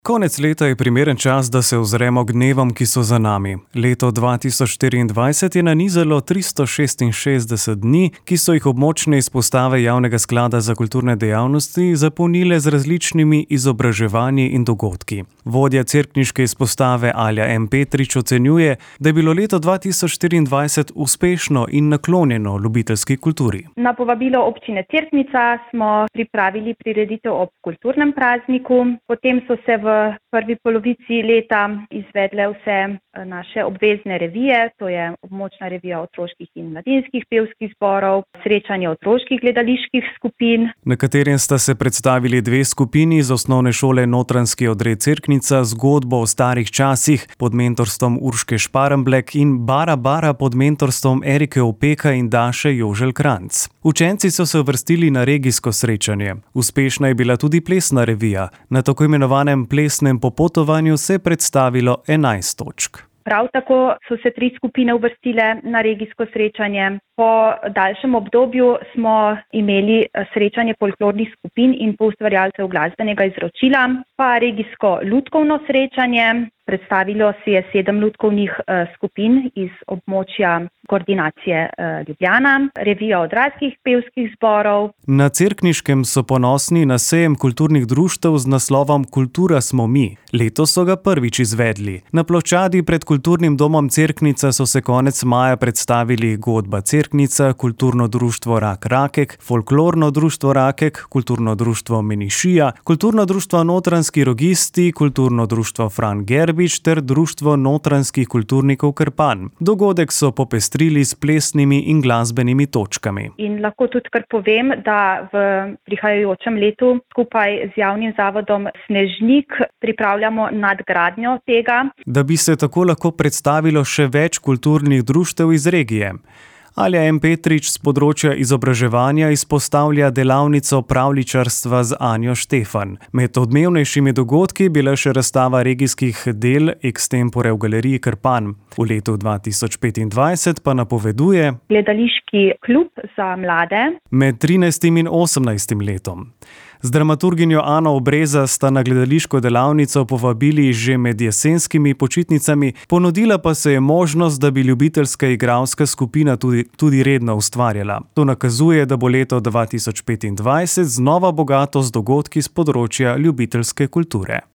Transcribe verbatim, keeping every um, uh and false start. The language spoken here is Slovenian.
Konec leta je primeren čas, da se ozremo k dnevom, ki so za nami. Leto dva tisoč štiriindvajset je nanizalo tristo šestinšestdeset dni, ki so jih območne izpostave Javnega sklada za kulturne dejavnosti zapolnile z različnimi izobraževanji in dogodki. Vodja cerkniške izpostave Alja M. Petrič ocenjuje, da je bilo leto dva tisoč štiriindvajset uspešno in naklonjeno ljubiteljski kulturi. Na povabilo občine Cerknica smo pripravili prireditev ob kulturnem prazniku, potem so se v V prvi polovici leta izvedle vse naše obvezne revije, to je območna revija otroških in mladinskih pevskih zborov, srečanje otroških gledaliških skupin, na katerem sta se predstavili dve skupini iz osnovne šole Notranjski odred Cerknica, zgodbo o starih časih pod mentorstvom Urške Šparenblek in Bara Bara pod mentorstvom Erike Opeka in Daše Jožel Kranjc. Učenci so se uvrstili na regijsko srečanje. Uspešna je bila tudi plesna revija. Na tako imenovanem plesnem popotovanju se je predstavilo enajst točk. Prav tako so se tri skupine uvrstile na regijsko srečanje. Po daljšem obdobju smo imeli srečanje folklornih skupin in poustvarjalcev glasbenega izročila, pa regijsko lutkovno srečanje. Predstavilo se je sedem lutkovnih skupin iz območja koordinacije Ljubljana, revija odraslih pevskih zborov. Na Cerkniškem so ponosni na sejem kulturnih društev z naslovom Kultura smo mi. Letos so ga prvič izvedli. Na pločadi pred kulturnim domom Cerknica so se konec maja predstavili Godba Cerknica, kulturno društvo Rak Rakek, folklorno društvo Rakek, kulturno društvo Menišija, kulturno društvo Notranjski rogisti, kulturno društvo Fran Gerbič ter društvo notranjskih kulturnikov Krpan. Dogodek so popestrili s plesnimi in glasbenimi točkami. In lahko tudi kar povem, da v prihajajočem letu skupaj z javnim zavodom Snežnik pripravljamo nadgradnjo tega, da bi se tako lahko predstavilo še več kulturnih društev iz regije. Alja M. Petrič z področja izobraževanja izpostavlja delavnico pravljičarstva z Anjo Štefan. Med odmevnejšimi dogodki je bila še razstava regijskih del Extempore v galeriji Krpan. V letu dva tisoč petindvajset pa napoveduje gledališki klub za mlade med trinajstim in osemnajstim letom. Z dramaturginjo Ano Obreza sta na gledališko delavnico povabili že med jesenskimi počitnicami, ponudila pa se je možnost, da bi ljubiteljska igralska skupina tudi, tudi redno ustvarjala. To nakazuje, da bo leto dva tisoč petindvajset znova bogato z dogodki z področja ljubiteljske kulture.